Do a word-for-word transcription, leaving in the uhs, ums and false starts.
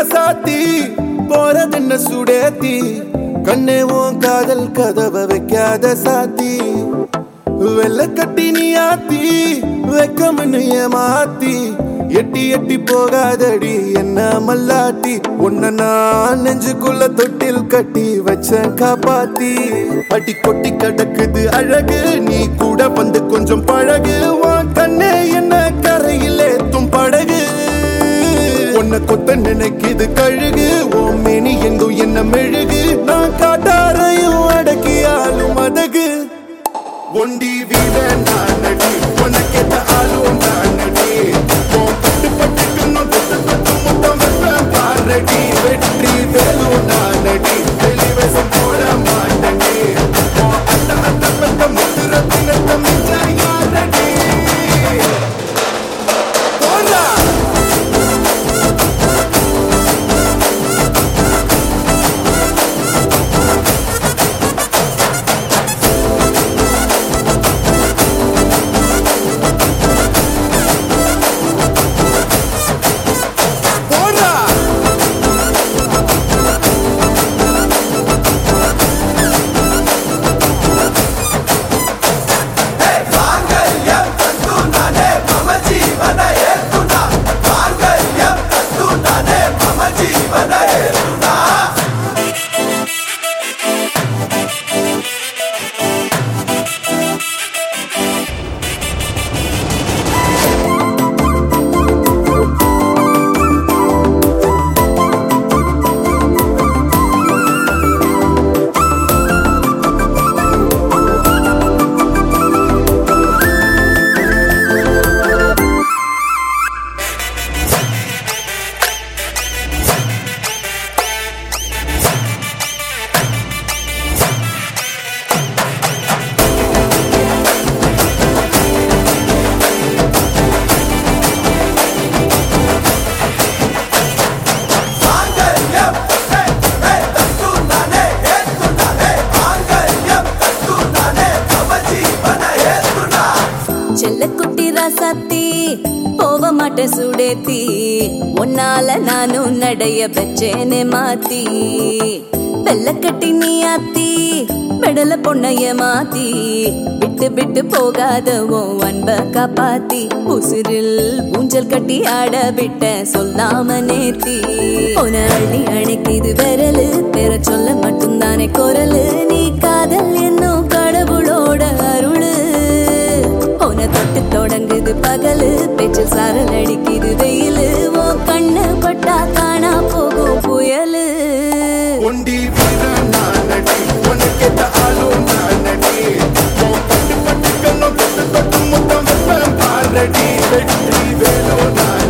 ராசாத்தி போறதென்ன சுடேத்தி கண்ணே உன் காதல் கதவை வைக்காத சாத்தி வெள்ள கட்டி நீ ஆத்தி வெக்கம்னு ஏமாத்தி எட்டி எட்டி போகாதடி என்ன மல்லாட்டி உன்ன நான் நெஞ்சுக்குள்ள தொட்டில் கட்டி வச்ச காப்பாத்தி அடி கொட்டி கடக்குது அழகு நீ கூட வந்து கொஞ்சம் பழகு உன் கண்ணே என்ன கரையிலே தும் படகு உன்னை கொத்த நினைக்குது கழுகு உன் மேனி எங்கும் என்ன மெழுகு நான் காட்டாரையும் அடக்கியாலும் அதகு ஒண்டி வீட நான் நடி உனக்கேத்த ஆளும் நான் நடி பட்டு பட்டுக்கணும் தொட்டு தொட்டு முத்தம் வைப்பேன் பாரடி வெற்றி வேலும் நான் நடி வெளிவேசம் போட மாட்டடி அந்த அந்த பட்ட முத்துரத்தினத்த மிஞ்ச யாரடி போடா செல்லக்குட்டி ராசாத்தி போவ மாட்டேன் சுடேத்தி உன்னால நானும் நடைய பெற்றேனே மாத்தி வெள்ளக்கட்டி நீ ஆத்தி பெடல பொண்ணைய மாத்தி விட்டு விட்டு போகாத உன் அன்ப காப்பாத்தி உசிரில் ஊஞ்சல் கட்டி ஆட விட்ட சொல்லாம நேத்தி உன அள்ளி அணைக்குது விரலு பெற சொல்ல மட்டும்தானே குரலு நீ காதல் என்னும் கடவுளோட அருளு உன தொட்டு தொடங்குது பகலு பேச்சில் சாரல் அடிக்குது வெயிலு ஓ கண்ணு பட்டா காணா போகும் புயலு ஒண்டி வீர நான் நடி உனக்கேத்த ஆளும் நான் நடி பட்டு பட்டுக்கணும் தொட்டு தொட்டு முத்தம் வைப்பேன் பாரடி வெற்றி வேலும் நான்